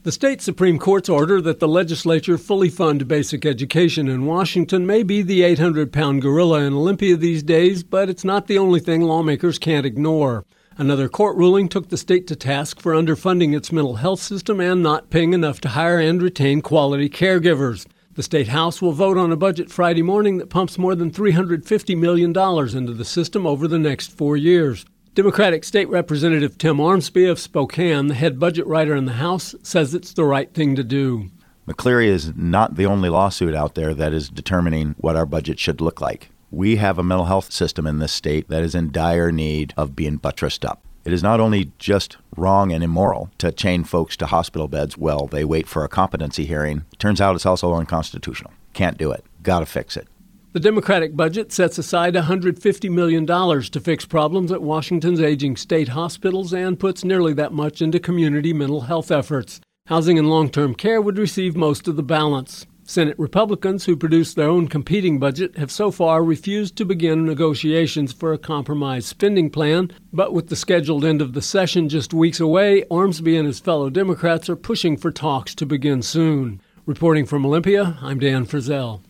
The state Supreme Court's order that the legislature fully fund basic education in Washington may be the 800-pound gorilla in Olympia these days, but it's not the only thing lawmakers can't ignore. Another court ruling took the state to task for underfunding its mental health system and not paying enough to hire and retain quality caregivers. The State House will vote on a budget Friday morning that pumps more than $350 million into the system over the next 4 years. Democratic State Representative Tim Ormsby of Spokane, the head budget writer in the House, says it's the right thing to do. McCleary is not the only lawsuit out there that is determining what our budget should look like. We have a mental health system in this state that is in dire need of being buttressed up. It is not only just wrong and immoral to chain folks to hospital beds while they wait for a competency hearing. Turns out it's also unconstitutional. Can't do it. Got to fix it. The Democratic budget sets aside $150 million to fix problems at Washington's aging state hospitals and puts nearly that much into community mental health efforts. Housing and long-term care would receive most of the balance. Senate Republicans, who produced their own competing budget, have so far refused to begin negotiations for a compromise spending plan. But with the scheduled end of the session just weeks away, Ormsby and his fellow Democrats are pushing for talks to begin soon. Reporting from Olympia, I'm Dan Frizzell.